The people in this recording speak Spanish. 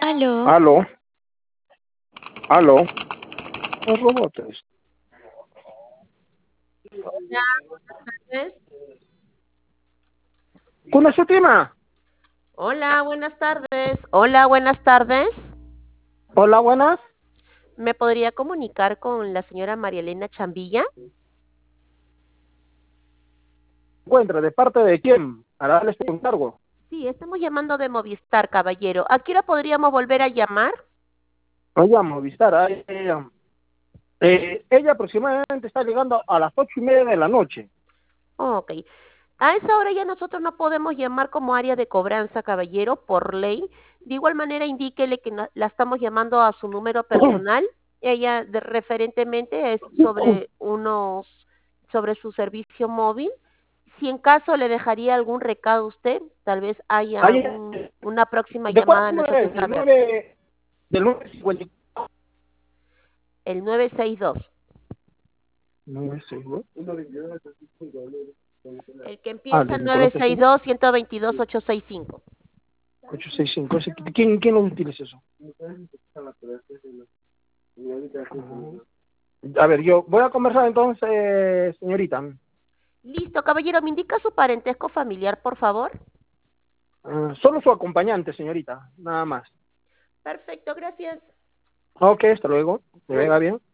Aló. Aló, aló, los robots. Hola, buenas tardes. ¿Con ese tema? Hola, buenas tardes. Hola, buenas tardes. Hola, buenas. ¿Me podría comunicar con la señora María Elena Chambilla? Encuentra, ¿de parte de quién? Para darle este encargo. Sí, estamos llamando de Movistar, caballero. ¿A qué hora podríamos volver a llamar? Me llamo Vistar. Ella aproximadamente está llegando a las 8:30 de la noche. Ok. A esa hora ya nosotros no podemos llamar como área de cobranza, caballero, por ley. De igual manera, indíquele que la estamos llamando a su número personal. Ella, referentemente, es sobre su servicio móvil. Si en caso le dejaría algún recado a usted, tal vez haya Ahí, una próxima ¿de cuál llamada, nos número hace es? saber. Del 950. El 962. 962. El que Ah, empieza de en Nicolás Tesoro. 962-122-865. 865. ¿Quién lo utiliza eso? A ver, yo voy a conversar entonces, señorita. Listo, caballero, ¿me indica su parentesco familiar, por favor? Solo su acompañante, señorita, nada más. Perfecto, gracias. Ok, hasta luego. Que venga bien.